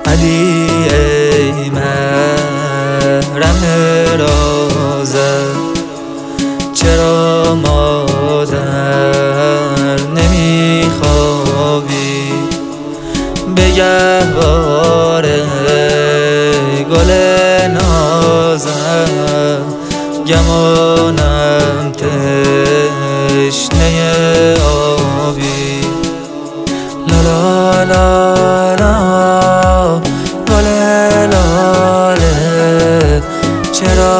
علی ای محرم رازم، چرا مادر نمیخوابی؟ به گهوار گل نازم، گمانم تشنه آبی. لا لا لا گل لاله، چرا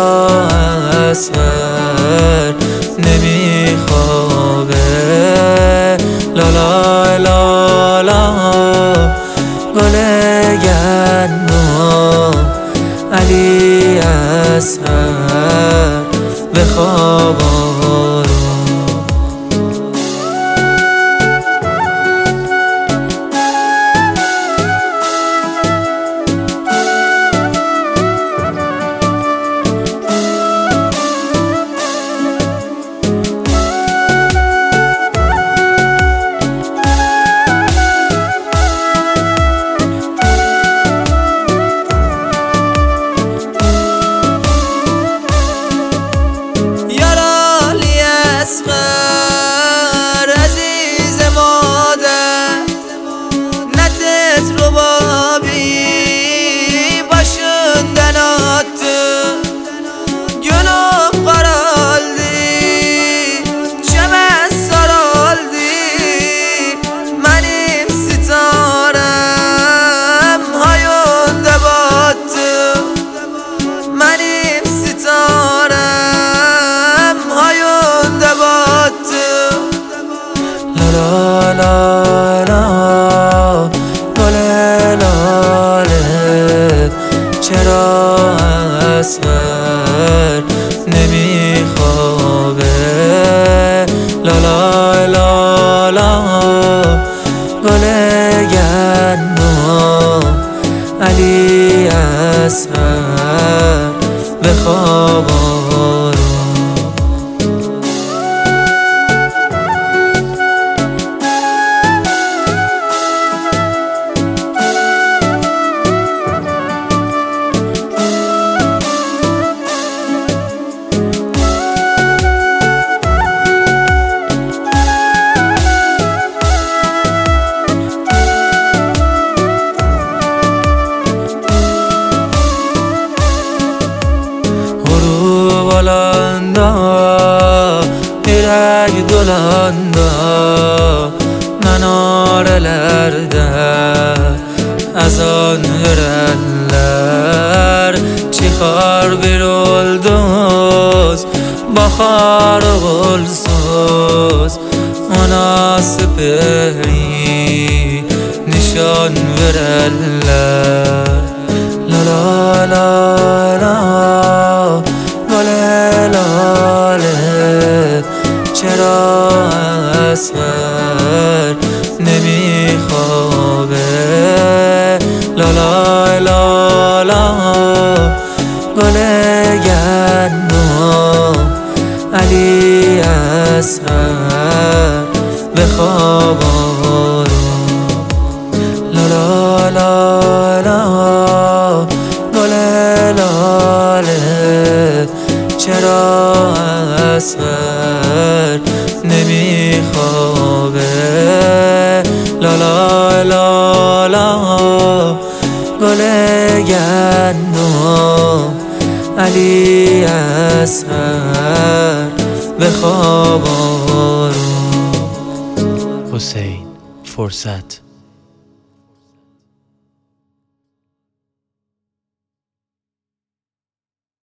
اسمر نمیخوابه؟ لا لا لا لا گل گندم، علی اصغر بخواب آروم. لا لا لا گل لاله، چرا اسمر نمیخوابه؟ لا لا لا لا گل گندم، علی اصغر بخواب آروم. Yürek dolanda menarelerdə ezan verenler, çıxar bir ulduz bahar olsuz, ona seperi nişan verenler. La la la la چرا اسمر نمیخوابه؟ لا لا لا لا گل گندم، علی اصغر بخواب آروم. لا لا لا لا گل لاله، چرا اسمر نمیخوابه؟ لا لا لا لا گل گندم، علی اصغر بخواب آروم. حسین فرصت